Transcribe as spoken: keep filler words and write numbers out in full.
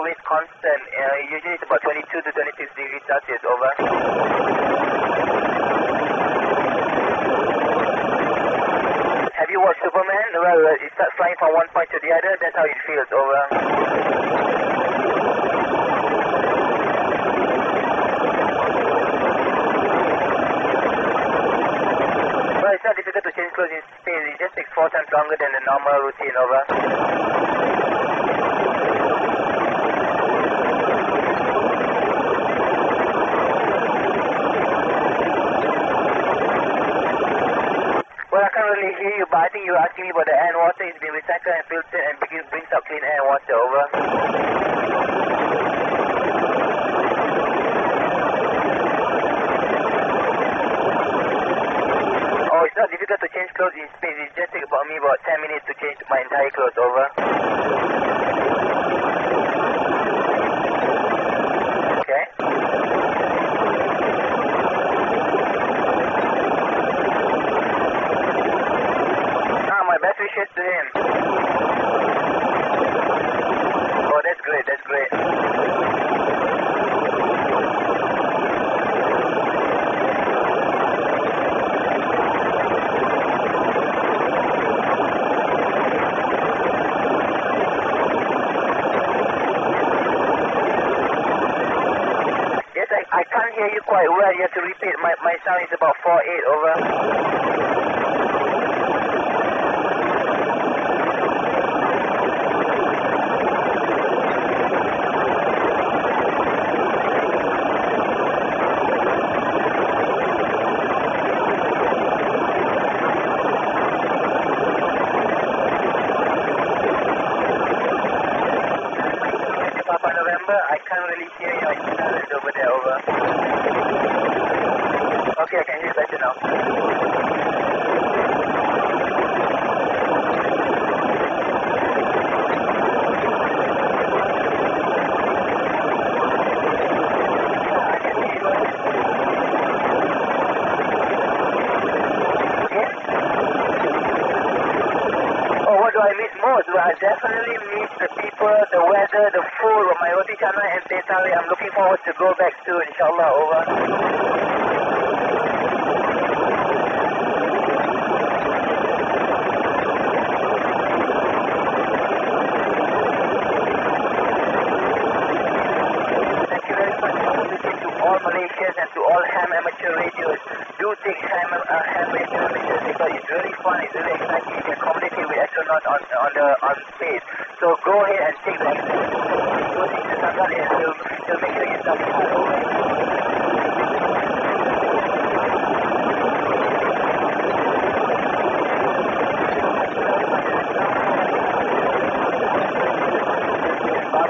always constant. Uh, usually it's about twenty-two to twenty-six degrees Celsius, over. Have you watched Superman? Well, uh, it starts flying from one point to the other, that's how it feels, over. Well, it's not difficult to change clothes in space, it just takes four times longer than the normal routine, over. Well, I can't really hear you, but I think you were asking me about the air and water. It's been recycled and filtered and begin, brings out clean air and water, over. Oh, it's not difficult to change clothes in space. It just takes about me about ten minutes to change my entire clothes, over. Okay. Best wishes to him. Oh, that's great, that's great. Yes, I, I can't hear you quite well. You have to repeat. My, my sound is about four eight, over. Papa November, I can't really hear you. It's silent over there, over. Okay, I can hear you better now. I miss most? Well, I definitely miss the people, the weather, the food of my roti canai and teh tarik. I'm looking forward to go back soon, inshallah, over. Thank you very much for listening to all Malaysians and to all ham amateur radios. Do take ham, uh, ham radio listeners because it's really fun, it's really exciting. You can communicate with astronauts on, on, the, on space. So go ahead and take the exercise. Go take the Sangal and you'll, you'll make sure yourself